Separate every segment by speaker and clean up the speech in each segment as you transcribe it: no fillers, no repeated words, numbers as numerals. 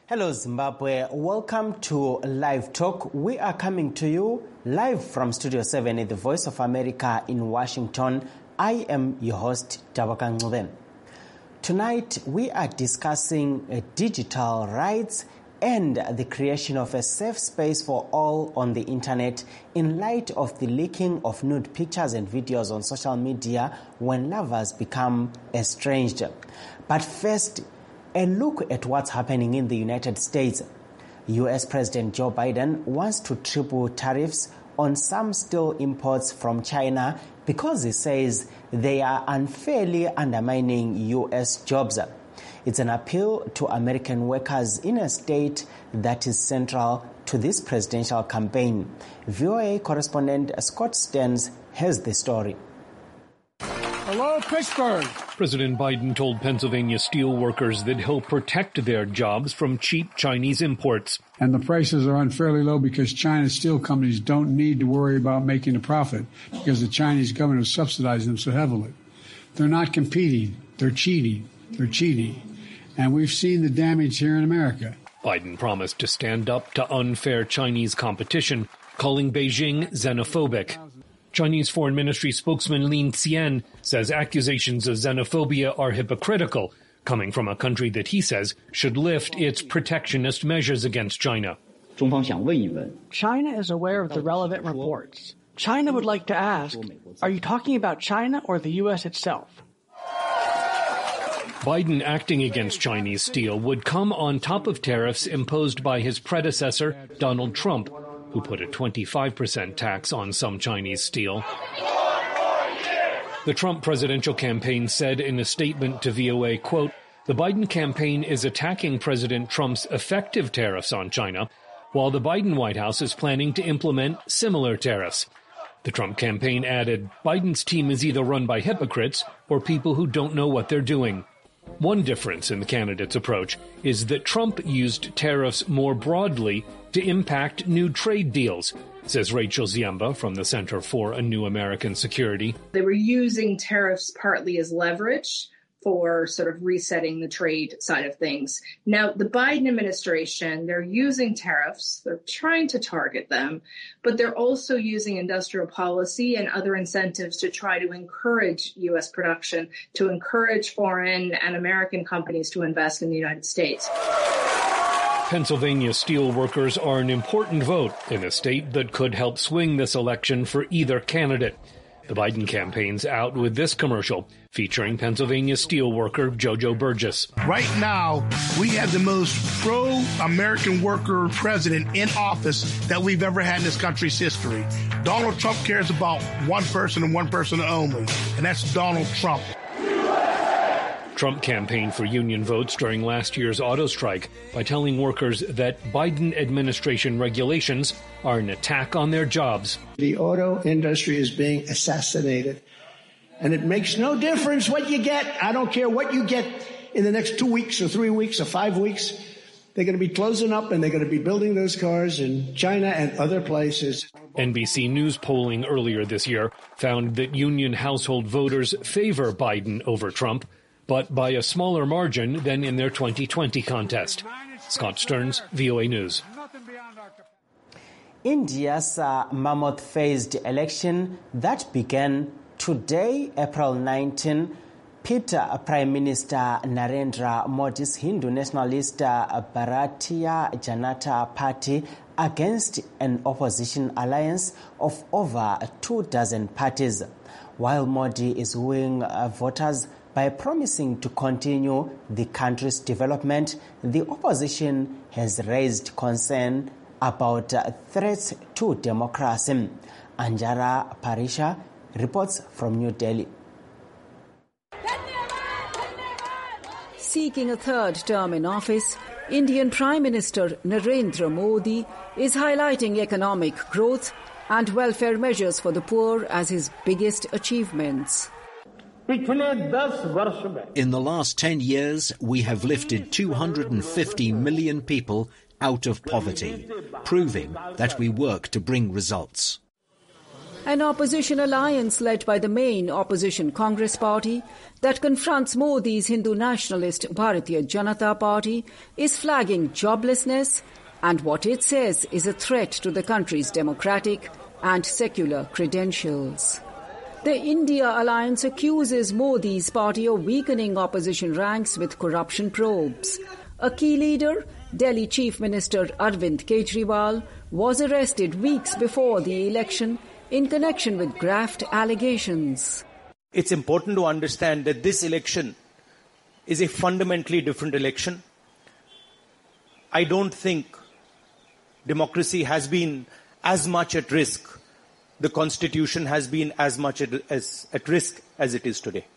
Speaker 1: Hello Zimbabwe, welcome to Live Talk. We are coming to you live from Studio 7 at the Voice of America in Washington. I am your host, Tabaka Ngube. Tonight we are discussing digital rights and the creation of a safe space for all on the internet in light of the leaking of nude pictures and videos on social media when lovers become estranged. But first, a look at what's happening in the United States. U.S. President Joe Biden wants to triple tariffs on some steel imports from China because he says they are unfairly undermining U.S. jobs. It's an appeal to American workers in a state that is central to this presidential campaign. VOA correspondent Scott Stearns has the story.
Speaker 2: Hello, Pittsburgh.
Speaker 3: President Biden told Pennsylvania steel workers that he'll protect their jobs from cheap Chinese imports.
Speaker 2: And the prices are unfairly low because China's steel companies don't need to worry about making a profit because the Chinese government is subsidizing them so heavily. They're not competing. They're cheating. They're cheating. And we've seen the damage here in America.
Speaker 3: Biden promised to stand up to unfair Chinese competition, calling Beijing xenophobic. Chinese Foreign Ministry spokesman Lin Xian says accusations of xenophobia are hypocritical, coming from a country that he says should lift its protectionist measures against China.
Speaker 4: China is aware of the relevant reports. China would like to ask, are you talking about China or the U.S. itself?
Speaker 3: Biden acting against Chinese steel would come on top of tariffs imposed by his predecessor, Donald Trump, who put a 25% tax on some Chinese steel. The Trump presidential campaign said in a statement to VOA, quote, "The Biden campaign is attacking President Trump's effective tariffs on China, while the Biden White House is planning to implement similar tariffs." The Trump campaign added, Biden's team is either run by hypocrites or people who don't know what they're doing. One difference in the candidate's approach is that Trump used tariffs more broadly to impact new trade deals, says Rachel Ziemba from the Center for a New American Security.
Speaker 5: They were using tariffs partly as leverage for sort of resetting the trade side of things. Now, the Biden administration, they're using tariffs, they're trying to target them, but they're also using industrial policy and other incentives to try to encourage U.S. production, to encourage foreign and American companies to invest in the United States.
Speaker 3: Pennsylvania steel workers are an important vote in a state that could help swing this election for either candidate. The Biden campaign's out with this commercial featuring Pennsylvania steel worker Jojo Burgess.
Speaker 6: Right now, we have the most pro-American worker president in office that we've ever had in this country's history. Donald Trump cares about one person and one person only, and that's Donald Trump.
Speaker 3: Trump campaigned for union votes during last year's auto strike by telling workers that Biden administration regulations are an attack on their jobs.
Speaker 7: The auto industry is being assassinated, and it makes no difference what you get. I don't care what you get in the next 2 weeks or 3 weeks or 5 weeks. They're going to be closing up, and they're going to be building those cars in China and other places.
Speaker 3: NBC News polling earlier this year found that union household voters favor Biden over Trump, but by a smaller margin than in their 2020 contest. Scott Stearns, VOA News.
Speaker 1: India's mammoth-phased election that began today, April 19, pit Prime Minister Narendra Modi's Hindu nationalist Bharatiya Janata Party against an opposition alliance of over 24 parties, while Modi is wooing voters by promising to continue the country's development. The opposition has raised concern about threats to democracy. Anjara Parisha reports from New Delhi.
Speaker 8: Seeking a third term in office, Indian Prime Minister Narendra Modi is highlighting economic growth and welfare measures for the poor as his biggest achievements.
Speaker 9: In the last 10 years, we have lifted 250 million people out of poverty, proving that we work to bring results.
Speaker 8: an opposition alliance led by the main opposition Congress party that confronts Modi's Hindu nationalist Bharatiya Janata Party is flagging joblessness and what it says is a threat to the country's democratic and secular credentials. The India alliance accuses Modi's party of weakening opposition ranks with corruption probes. A key leader, Delhi Chief Minister Arvind Kejriwal, was arrested weeks before the election in connection with graft allegations.
Speaker 10: It's important to understand that this election is a fundamentally different election. I don't think democracy has been as much at risk. The Constitution has been as much at risk as it is today.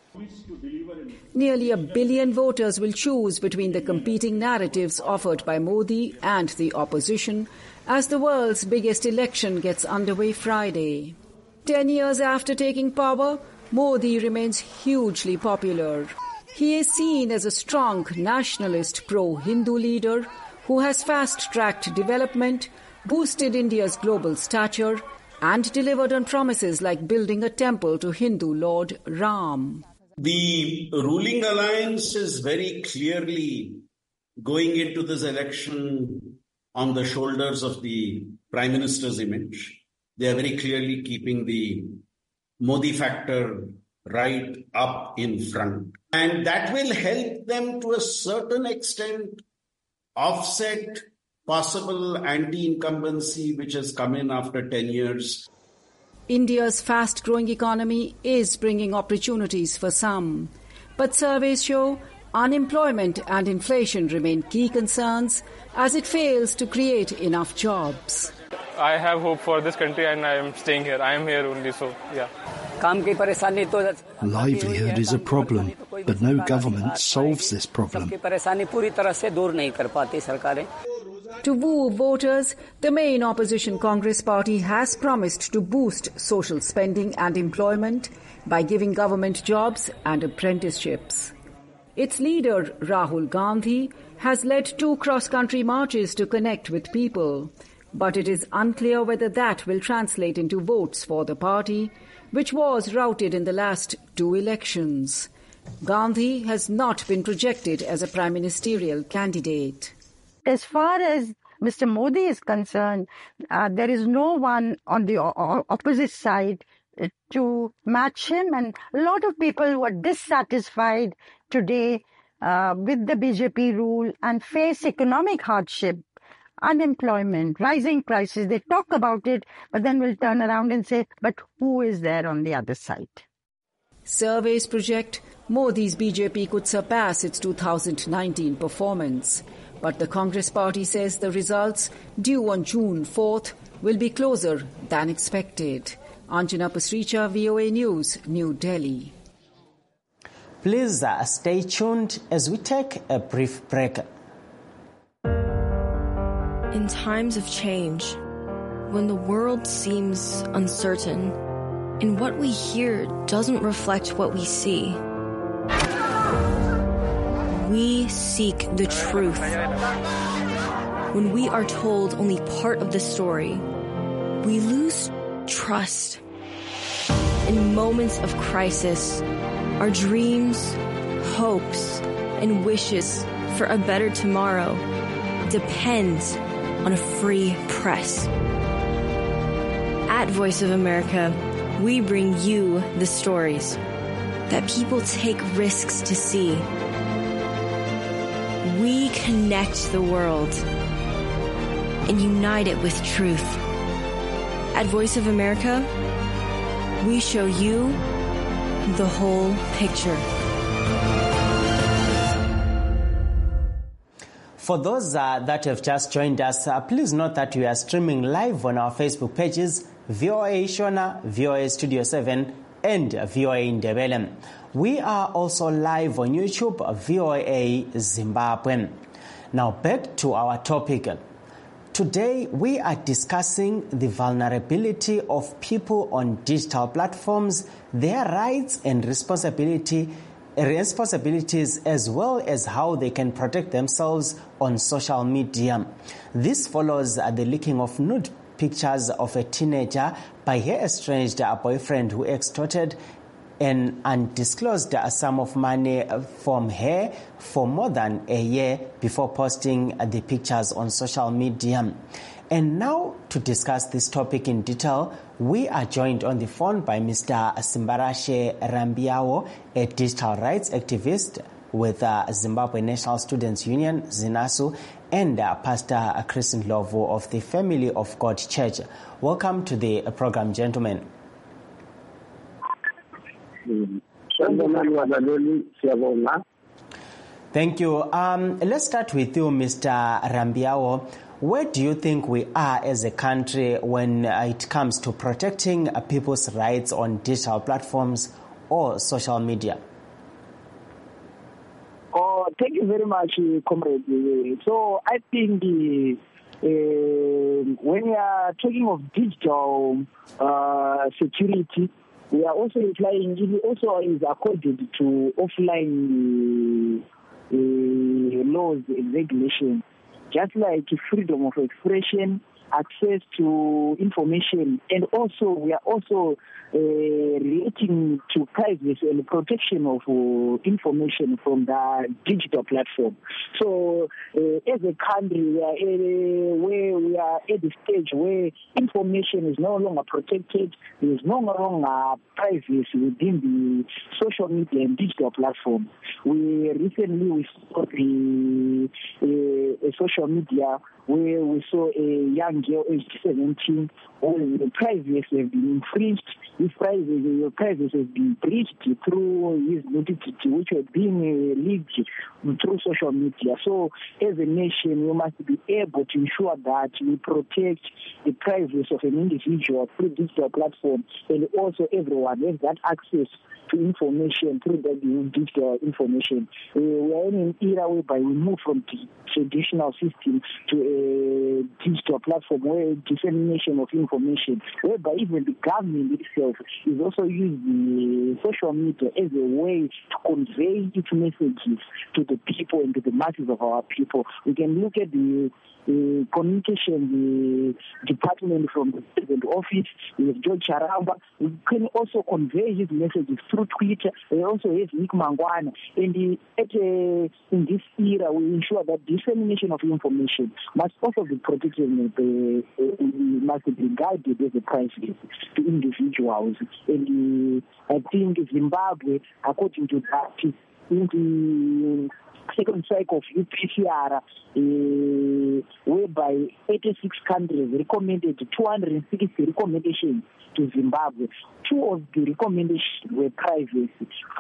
Speaker 8: Nearly 1 billion voters will choose between the competing narratives offered by Modi and the opposition as the world's biggest election gets underway Friday. 10 years after taking power, Modi remains hugely popular. He is seen as a strong nationalist pro-Hindu leader who has fast-tracked development, boosted India's global stature, and delivered on promises like building a temple to Hindu Lord Ram.
Speaker 11: The ruling alliance is very clearly going into this election on the shoulders of the Prime Minister's image. They are very clearly keeping the Modi factor right up in front. And that will help them to a certain extent offset possible anti-incumbency which has come in after 10 years.
Speaker 8: India's fast-growing economy is bringing opportunities for some. But surveys show unemployment and inflation remain key concerns as it fails to create enough jobs.
Speaker 12: I have hope for this country and I am staying here. I am here only, so yeah.
Speaker 13: Livelihood is a problem, but no government solves this problem.
Speaker 8: To woo voters, the main opposition Congress party has promised to boost social spending and employment by giving government jobs and apprenticeships. Its leader, Rahul Gandhi, has led 2 cross-country marches to connect with people. But it is unclear whether that will translate into votes for the party, which was routed in the last 2 elections. Gandhi has not been projected as a prime ministerial candidate.
Speaker 14: As far as Mr. Modi is concerned, there is no one on the opposite side to match him. And a lot of people who are dissatisfied today with the BJP rule and face economic hardship, unemployment, rising prices, they talk about it, but then will turn around and say, but who is there on the other side?
Speaker 8: Surveys project Modi's BJP could surpass its 2019 performance. But the Congress party says the results, due on June 4th, will be closer than expected. Anjana Pasricha, VOA News, New Delhi.
Speaker 1: Please stay tuned as we take a brief break.
Speaker 15: In times of change, when the world seems uncertain and what we hear doesn't reflect what we see, we seek the truth. When we are told only part of the story, we lose trust. In moments of crisis, our dreams, hopes, and wishes for a better tomorrow depend on a free press. At Voice of America, we bring you the stories that people take risks to see. We connect the world and unite it with truth. At Voice of America, we show you the whole picture.
Speaker 1: For those that have just joined us, please note that we are streaming live on our Facebook pages, VOA Shona, VOA Studio 7, and VOA Ndebele. We are also live on YouTube, VOA Zimbabwe. Now back to our topic. Today we are discussing the vulnerability of people on digital platforms, their rights and responsibilities, as well as how they can protect themselves on social media. This follows the leaking of nude pictures of a teenager by her estranged boyfriend who extorted an undisclosed sum of money from her for more than a year before posting the pictures on social media. And now, to discuss this topic in detail, we are joined on the phone by Mr. Simbarashe Rambiawo, a digital rights activist with Zimbabwe National Students Union, ZINASU, and Pastor Chris Ndlovu of the Family of God Church. Welcome to the program, gentlemen. Thank you. Let's start with you, Mr. Rambiawo. Where do you think we are as a country when it comes to protecting people's rights on digital platforms or social media?
Speaker 16: Oh, thank you very much, comrade. So I think when we are talking of digital security, we are also implying it also is according to offline laws and regulations. Just like freedom of expression, access to information, and also we are also relating to privacy and protection of information from the digital platform. So as a country, where we are at the stage where information is no longer protected, there is no longer privacy within the social media and digital platform. Recently saw a social media where we saw a young girl aged 17 where the privacy has been infringed. His privacy has been breached through his nudity, which was being leaked through social media. So as a nation, we must be able to ensure that we protect the privacy of an individual through digital platform, and also everyone has that access to information through that digital information. We are in an era whereby we move from the traditional system to a digital platform where dissemination of information, whereby even the government itself is also using social media as a way to convey its messages to the people and to the masses of our people. We can look at the communication department from the president office with George Charamba. We can also convey his messages through Twitter. We also have Nick Mangwana. And in this era, we ensure that dissemination of information must also be protected, must be guided as a privacy to individuals. And I think Zimbabwe, according to that, in the second cycle of UPCR, whereby 86 countries recommended 260 recommendations to Zimbabwe. 2 of the recommendations were privacy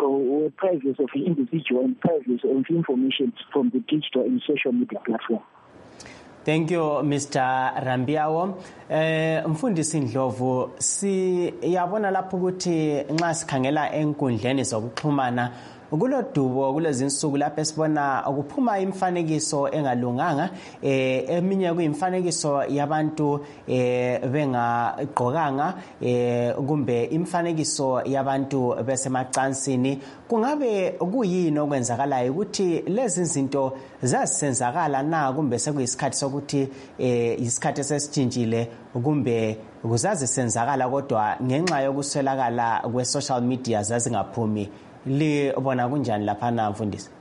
Speaker 16: of the individual and privacy of information from the digital and social media platform.
Speaker 1: Thank you, Mr. Rambiawo. Mfundisi Ndlovu, siyabona lapho ukuthi nxa sikhangela enkundleni zokuxhumana kulodubo kulezi insuku lapho esibona ukuphuma imfanekiso engalunganga, eminye kuyimfanekiso yabantu bengagqokanga, kumbe imfanekiso yabantu besemacansini. Kungabe kuyini okwenzakalayo ukuthi lezi zinto zazisenzakala na, kumbe sekuyisikhathi sokuthi isikhathi esesitshintshile, kumbe kuzazisenzakala kodwa ngenxa yokuswelakala kwe-social media zazingaphumi? Libona kunjani laphana, mfundisi?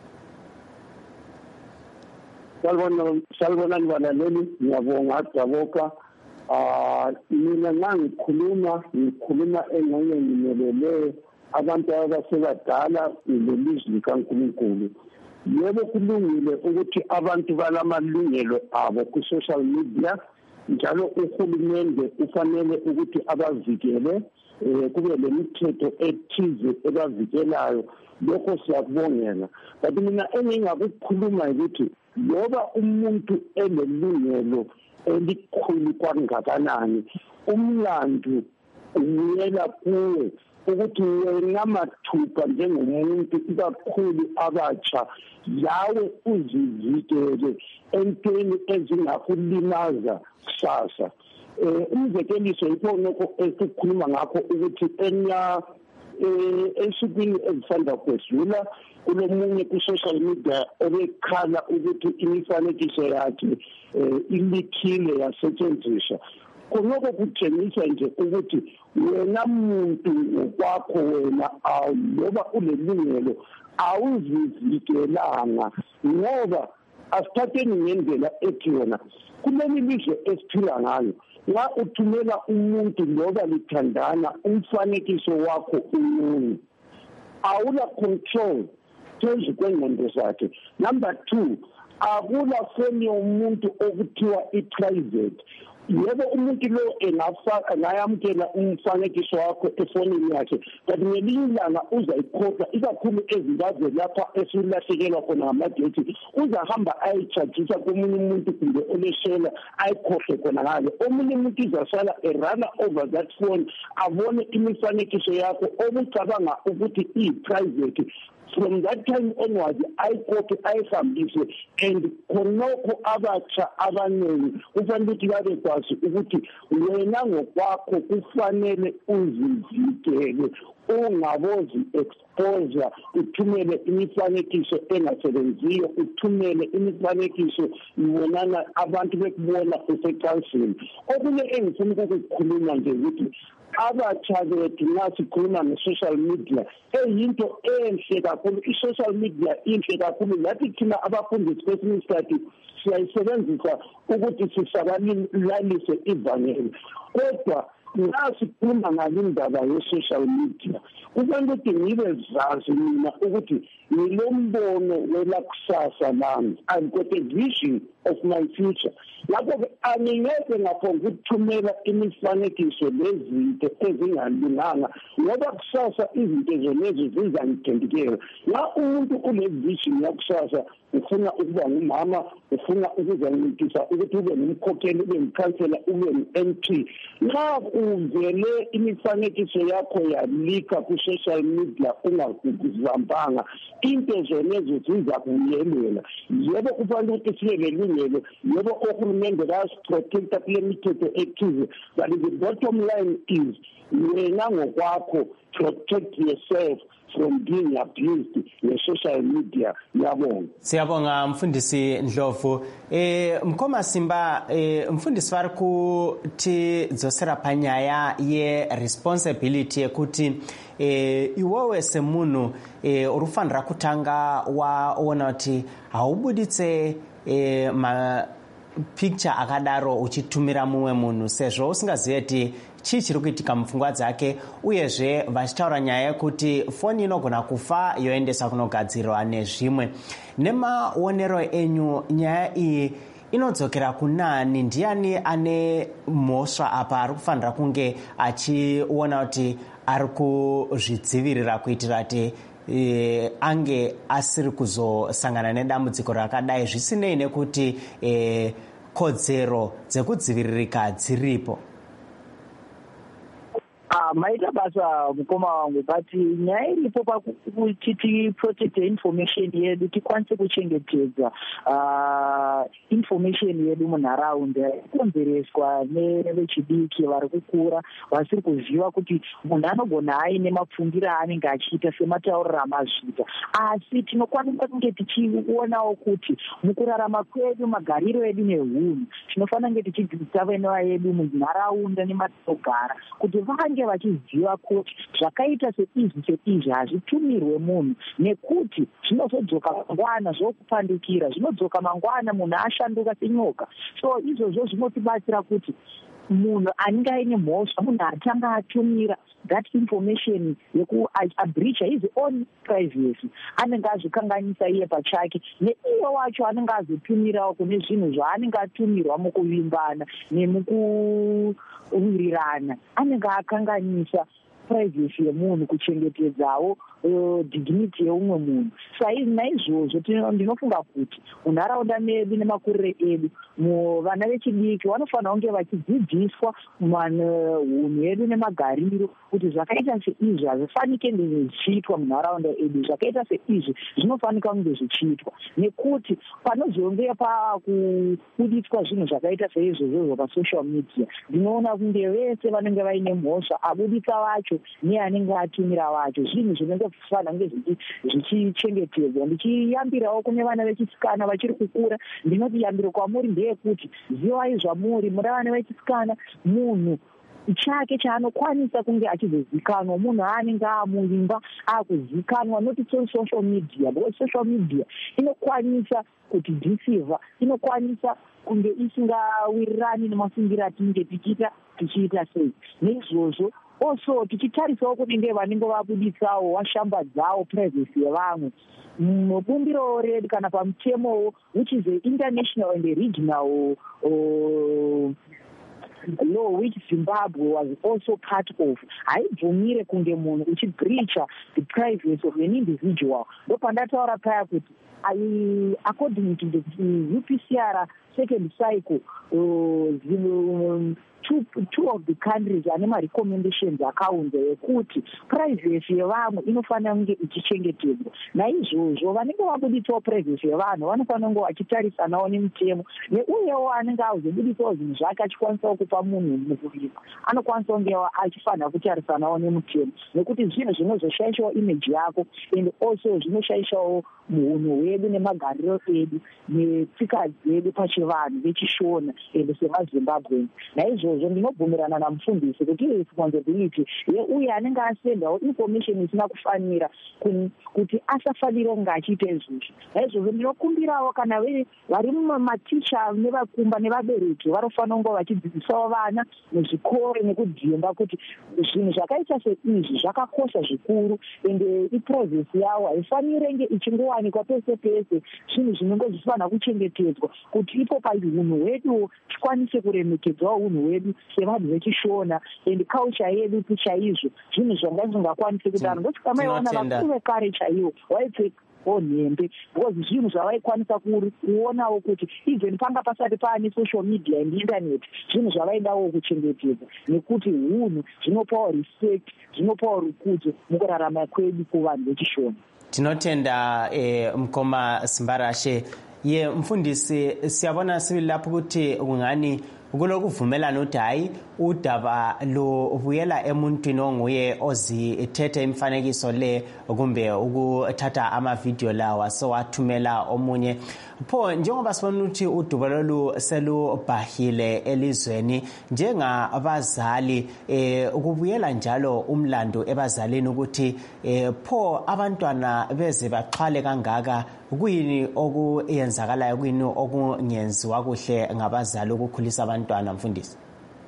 Speaker 17: Salibona nibalaleli, ngiyabonga Daboka. Mina ngikhuluma engxenye ngimelele abantu abasebadala lelizwi likaNkulunkulu. Yebo kulungile ukuthi abantu balamalungelo abo ku-social media, njalo uhulumende ufanele ukuthi abavikele, kube lemithetho ethize ebavikelayo. Lokho siyakubongela. Kanti mina engingakukhuluma ukuthi loba umuntu enelungelo elikhulu kwangakanani, umlando uyela kuwe ukuthi wena mathupha njengomuntu, ikakhulu abatsha, yawe uzivikele entweni ezingakulimaza kusasa. Umzekeliso yikho nokho esikhuluma ngakho ukuthi esukwini ezisanda kwedlula kulomunye ku-social media obekhala ukuthi imifanekiso yakhe ilikhile yasetshenziswa. khonoko kutshengisa nje ukuthi wena muntu ngokwakho wena awuloba ulelungelo awuzivikelanga, ngoba asithatheni ngendlela ethi yona kuleli lizwe esiphila ngalo, nxa uthumela umuntu loba lithandana umfanekiso wakho umunye, awula control phezu kwengqondo zakhe. Number 2, akula foni yomuntu okuthiwa i-private. Yebo umuntu lo engayamkela umfanekiso wakho efonini yakhe, but ngelinye ilanga uzayikhohlwa, ikakhulu ezimbabwe lapha esilahlekelwa khona ngamagethi, uzahamba ayitshajisa komunye umuntu kumbe oleshela ayikhohle khona ngale. Omunye umuntu uzasala erana over that phone abone imifanekiso yakho obucabanga ukuthi iyi-private. From that time onwards, ayihambise, and khonokho abatsha abaningi kufanele ukuthi babekwazi ukuthi wena ngokwakho kufanele uzivikele, ungabozi exposure, uthumele imifanekiso engasebenziyo, uthumele imifanekiso ibonana abantu bekubona usecansini. Okunye engifuna ukukukhuluma nje ukuthi abatsha bethu nxa sikhuluma nge-social media eyinto enhle kakhulu. I-social media inhle kakhulu, lathi thina abafundisi kwesinye isikhathi siyayisebenzisa ukuthi sisabalalise ivangeli, kodwa nxa sikhuluma ngalindaba ye-social media kufanele ukuthi ngibe zazi mina ukuthi ngilombono welakusasa lami. I've got a vision of my future. Lapho angingeke ngaphonga ukuthumela imifanekiso lezinto ezingalunganga, ngoba kusasa izinto zonezo zizangithendekela. Nxa umuntu une-vision yakusasa, ufuna ukuba ngumama, ufuna ukuzanciphisa ukuthi ube ngumkhokheli, ube ngikhansela, ube ngu-MP, nxa uvele imifanekiso yakho yalika ku-social media ungakuzambanga, into zonezo ziza kuyelela. Yebo kufanele ukuthi sibe lelungelo, yebo ohulumende bayasiprotecta kule mithetho ethize, but the bottom line is wena ngokwakho protect yourself from being abused nge-social media. Ngiyabonga.
Speaker 1: Siyabonga mfundisi Ndlovu. Mkhoma Simba, mfundisi vari kuti dzosera panyaya ye-responsibility yekuti iwewe semunhu urufanira kutanga waona kuti haubuditse picture akadaro uchitumira mumwe munhu sezvo usingazive kuti chii chiri kuitika mupfungwa dzake, uyezve vachitaura nyaya yekuti foni inogona kufa yoendesa kunogadzirwa nezvimwe. Nemaonero enyu nyaya iyi inodzokera kunani? Ndiani ane mhosva apa ari kufanira kunge achiona kuti ari kuzvidzivirira kuitira kuti ange asiri kuzosangana nedambudziko rakadai, zvisinei nekuti kodzero dzekudziviririka dziripo?
Speaker 16: Maita basa mukoma wangu, but nyaya iripo pakuti tiprotect information yedu, tikwanise kuchengetedza information yedu munharaunda, ikonzereswa nevechidiki vari kukura vasiri kuziva kuti munhu anogona aine mapfungiro aanenge achiita sematauriro amazvita, asi tinokwanisa kunge tichionawo kuti mukurarama kwedu, magariro edu neunhu, tinofanira kunge tichidzidzisa vana vedu munharaunda nematinogara kuti vange vachiziva kuti zvakaita seizvi hazvitumirwe munhu, nekuti zvinozodzoka mangwana zvokupandukira, zvinodzoka mangwana munhu ashanduka senyoka. So izvozvo zvinotibatsira kuti munhu anenge aine mhosva, munhu atanga atumira that information yekuabreacha his own privacy, anenge azvikanganisa iye pachake, neiye wacho anenge azotumirawo kune zvinhu zvaanenge atumirwa mukuvimbana nemukuwirirana, anenge akanganisa privacy yemunhu, kuchengetedzawo dignity yeumwe munhu. Saizvi naizvozvo ndinofunga kuti munharaunda medu nemakurire edu, vana vechidiki vanofanira kunge vachidzidziswa hunhu yedu nemagariro kuti zvakaita seizvi hazvifanike kunge zvichiitwa munharaunda edu, zvakaita seizvi zvinofanika kunge zvichiitwa, nekuti panozonge pakubuditswa zvinhu zvakaita seizvozvo pasocial media, ndinoona kunge vese vanenge vaine mhosva, abuditsa vacho wacho neanenge atumira wacho. Zvinhu zvinongofanira kunge zvichichengetedzwa. Ndichiyambirawo kune vana vechisikana vachiri kukura, ndinoti yambiro kwamuri ndeyekuti zivai zvamuri muri vana vechisikana, munhu chake chaanokwanisa kunge achizozikanwa, munhu aanenge amuimba akuzikanwa, not social media, because social media inokwanisa kuti deceive, inokwanisa kunge isingawirirani nemafungiro atinenge tichiita sei. Neizvozvo also tichitarisawo kuti ndevanenge vabudisawo washambadzawo privacy yevamwe mubumbiro redu kana pamutemo which is an international and a regional law which Zimbabwe was also part of. Haibvumire kunge munhu uchibreacha the privacy of an individual. Ndopandataura paya kuti according to the UPCR second cycle, two of the countries ane ma-recommendations akaunza ekuti privacy yevamwe inofanira kunge ichichengetedzwa. Naizvozvo vanenge vabudisawo privacy yevanhu vanofanira kunge vachitarisanawo nemutemo, neuyewo anenge azobudisawo zvinhu zvake achikwanisawo kupa munhu mukurima anokwanisa kunge achifanira kutarisanawo nemutemo, nekuti zvinhu zvinozoshaishawo image yako and also zvinoshaishawo muhunhu hwedu nemagariro edu netsika dzedu pachivanhu vechishona and semazimbabweni. Naizvozvo ndinobvumirana namufundisi kuti responsibility uye anenge asendawo information isina kufanira kuti asafanira kunge achiita izvozvo. Naizvozvo ndinokumbirawo kana vari maticha nevakumba nevabereki vanofanira kunge vachidzidzisawo vana muzvikoro nekudzimba kuti zvinhu zvakaita seizvi zvakakosha zvikuru ende iprivacy yavo haifanire nge ichingowanikwa pese pese, zvinhu zvinenge zvifanira kuchengetedzwa kuti ipo paunhu hwedu tikwanise kuremekedzwawo unhu hwedu sevanhu vechishona and culture yedu chaizvo, zvinhu zvanga zvingakwanise kudaro. Ndoti kamaiona vakuru vekare chaivo vaipfekawo nhembe because zvinhu zvavaikwanisa kuonawo kuti even panga pasati paane social media and internet, zvinhu zvavaidawo kuchengetedza nekuti unhu zvinopawo respect, zvinopawo rukudzo mukurarama kwedu kuvanhu vechishona.
Speaker 1: Tinotenda mkoma Simbarashe. Ye mfundisi, siyabona sibili lapho ukuthi kungani kulokuvumelana ukuthi hayi udaba lubuyela emuntwini onguye ozithethe imifanekiso le kumbe ukuthatha amavidiyo lawa sowathumela omunye. Pho njengoba sibona ukuthi udubo lolu selubhahile elizweni, njengabazali ukubuyela njalo umlando ebazalini ukuthi pho abantwana beze baxhwale kangaka, kuyini okuyenzakalayo, kuyini okungenziwa kuhle ngabazali ukukhulisa abantwana, mfundisi?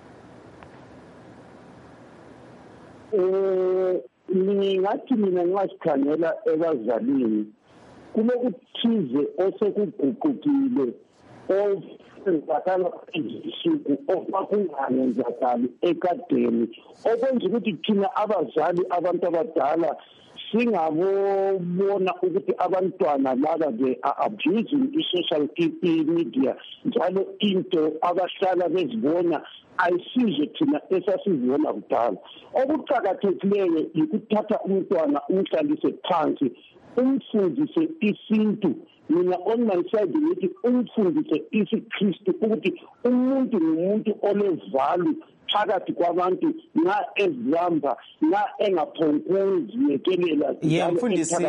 Speaker 17: Ngingathi mina ngasikhangela ebazalini kulokuthize osekuguqukile okwenzakala izisuku okwakungenzakali ekadeni, okwenza ukuthi thina abazali abantu abadala singabona ukuthi abantwana laba they are abusing i-social media, njalo into abahlala bezibona ayisize thina esasizibona kudala. Okuqakathekileyo yikuthatha umntwana umhlalise phansi umfundise isintu. Mina on my side ngithi umfundise isiKristu ukuthi umuntu ngumuntu olevalu phakathi kwabantu na ezihamba na engaphonkuziyekelela.
Speaker 1: Mfundisi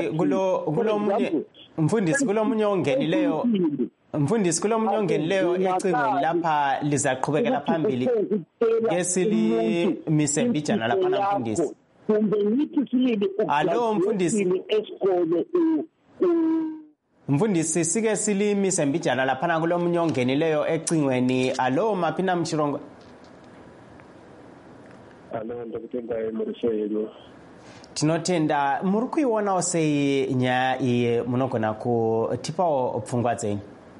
Speaker 1: kulomunye ongenileyo, mfundisi kulomunye ongenileyo ecingweni lapha lizaqhubekela phambili ngesilimise mbijana lapha na mfundisi.
Speaker 17: Kumbe ngithi silile
Speaker 1: alo mfundisi
Speaker 17: esikole
Speaker 1: mfundisi sike silimise mbijana lapha na kulomunye ongenileyo ecingweni. Alo maphina mchirongo.
Speaker 18: Alo ndokutenda emurishoyelo.
Speaker 1: Tinotenda muri kuiwonawo sei nyaya iyi munogona kutipawo pfungwa dzenyu?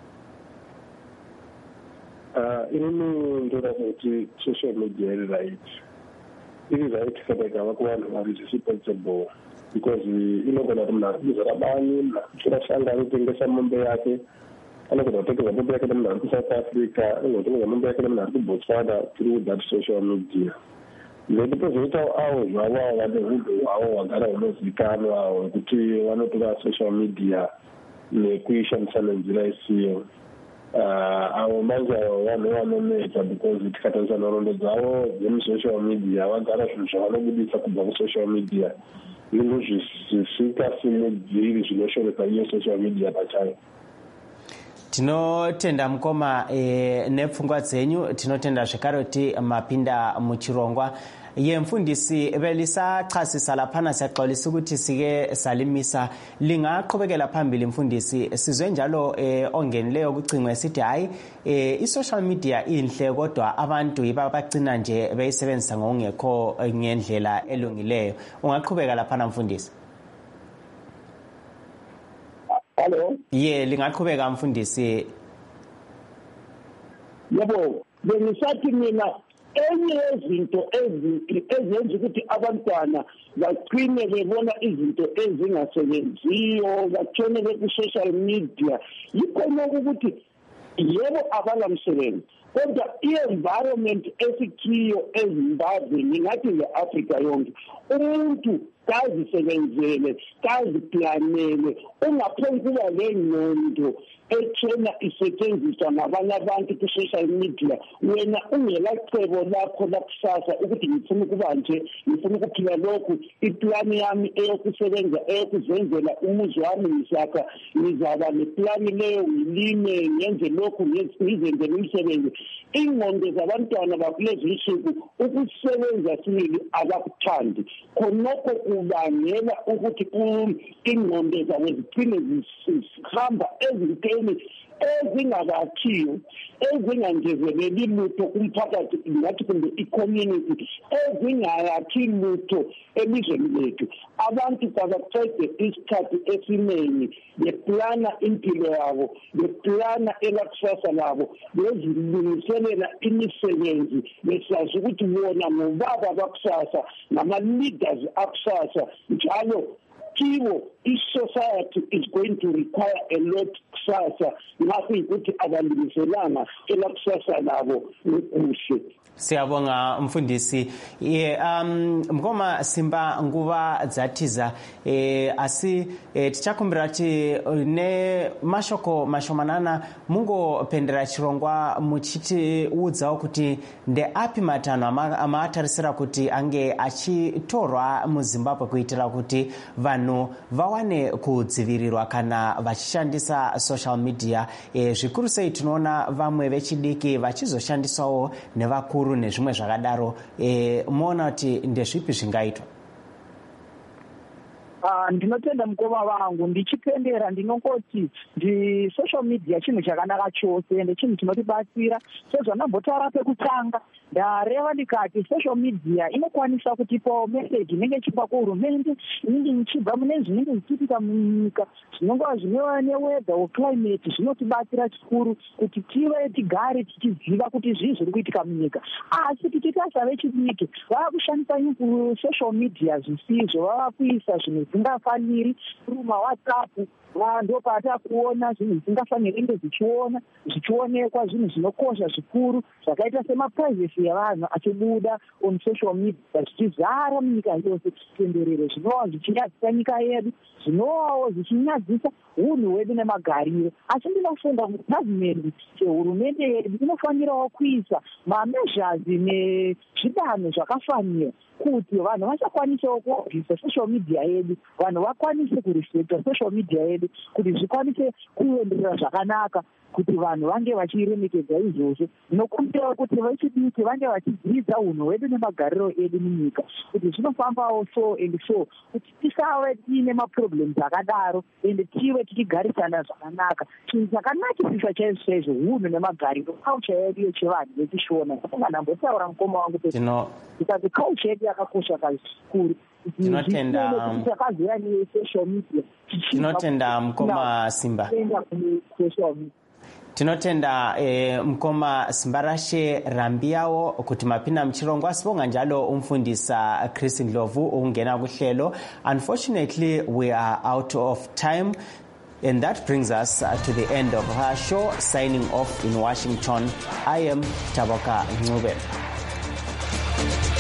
Speaker 18: Inini ndoda kuti social media iri right kadagava kuvanhu vari zvisipensable because inogona kuti munhu ari kuzara bani, munhu ari kushanda anotengesa mombe yake, anogona kutengesa mombe yake nemunhu ari kuSouth Africa, anogona kutengesa mombe yake nemunhu ari kuBotswana through that social media. Leti pozoitawo avo zvavo vane hunhu hwavo hwagara hunozivikanwa hwekuti vanotora social media nekuishandisa nenzira isiyo. avo manje vanhu vanonetsa because tikatarisa nhoroondo dzavo dzemusocial media vagara zvinhu zvavanobudisa kubva kusocial media zvinhu zvisingasimudziri zvinoshoreka iyo social media pachayo.
Speaker 1: Tinotenda mukoma nepfungwa dzenyu, tinotenda zvekare kuti mapinda muchirongwa. Ye mfundisi belisachasisa laphana siyaxolisa ukuthi sike salimisa lingaqhubekela phambili mfundisi sizwe njalo ongenileyo kucingwe sithi hayi i-social media inhle kodwa abantu yiba bagcina nje beyisebenzisa ngokungekho ngendlela elungileyo. Ungaqhubeka laphana mfundisi?
Speaker 17: Hello?
Speaker 1: Lingaqhubeka mfundisi.
Speaker 17: Yebo, bengisathi mina enye yezinto ezenza ukuthi abantwana bagcine bebona izinto ezingasebenziyo batshonele ku-social media yikhona ukuthi yebo abalamsebenzi kodwa i-environment esikhiyo eZimbabwe ngingathi nge-Afrika yonke umuntu kazisebenzele kaziplanele ungapheli kuba lengqondo etshena isetshenziswa ngabanye abantu ku-social media wena ungelacebo lakho lakusasa ukuthi ngifuna ukuba nje ngifuna ukuphila lokhu iplani yami eyokusebenza eyokuzenzela umuzi wami ngisakha ngizaba neplani leyo ngilime ngenze lokhu ngizenzele umsebenzi. Ingqondo zabantwana bakulezi insuku ukusebenza sibili abakuthandi khonokho kubangela ukuthi ingqondo zabo zigcine zihamba ezintweni ezingakakhiyo ezingangezeleli lutho kumphakathi ngathi kumbe i-community ezingayakhi lutho elizweni lethu. Abantu kabaqede isikhathi esiningi beplana impilo yabo beplana elakusasa labo bezilungiselela imisebenzi besazi ukuthi bona ngobaba bakusasa nama-leaders akusasa njalo kiwo i-society is going to require a lot kusasa ngakho ukuthi abalungiselanga elakusasa labo kuhle.
Speaker 1: Siyabonga mfundisi. Mkoma Simba nguva dzatiza asi tichakumbira kuti ne mashoko mashomanana mungopendera chirongwa muchiti udzawo kuti nde api matano amatarisira kuti ange achitorwa muZimbabwe kuitira kuti vanhu vawane kudzivirirwa kana vachishandisa social media. Zvikuru sei tinoona vamwe vechidiki vachizoshandisawo nevakuru nezvimwe zvakadaro. Muona kuti ndezvipi zvingaitwa?
Speaker 16: Ndinotenda mukoma vangu ndichipendera ndinongoti social media chinhu chakanaka chose ende chinhu chinotibatsira sezvandambotaura pekutanga ndareva ndikati social media inokwanisa kutipawo meseji inenge ichibva kuhurumende inenge ichibva mune zvinenge zvichiitika munyika zvinongova zvinova neweather weclimate zvinotibatsira chikuru kuti tive tigare tichiziva kuti zvii zviri kuitika munyika. Asi tichitasa vechidiki vava kushandisa social media zvisizvo vava kuisa zvinhu zvingafaniri WhatsApp ndo patakuona zvinhu zvisingafaniri kunge zvichionekwa zvinhu zvinokosha zvikuru zvakaita semaprivacy yavanhu achibuda on social media zvichizara munyika yose tenderere zvinova zvichinyadzisa nyika yedu zvinovawo zvichinyadzisa unhu hwedu nemagariro. Asi ndinofunga kuti gavhimende hurumende yedu inofanirawo kuisa measures nezvidanho zvakafanira kuti vanhu vachakwanisawo kuobvisa social media yedu, vanhu vakwanise kurespecta social media yedu kuti zvikwanise kuenderera zvakanaka, kuti vanhu vange vachiremekedza izvozvo. Ndinokumbira kuti vechidiki vange vachidzidza unhu hwedu nemagariro edu munyika kuti zvinofambawo so and so, kuti tisave tiine maproblems akadaro ende tive tichigarisana zvakanaka. Chinhu chakanakisisa chaizvo chaizvo unhu nemagariro culture yedu yechivanhu yechishona. Saka ndambotaura mukoma wangu tikati culture yedu yakakosha kazikuru.
Speaker 1: Tinotenda mukoma Simba. Tinotenda mukoma Simba rashe rambi yawo kuti mapinda muchirongwa. Sibonga njalo umfundisa Chris Ndlovu ungena kuhlelo. Unfortunately we are out of time, and that brings us to the end of our show. Signing off in Washington, I am Taboka Ncube.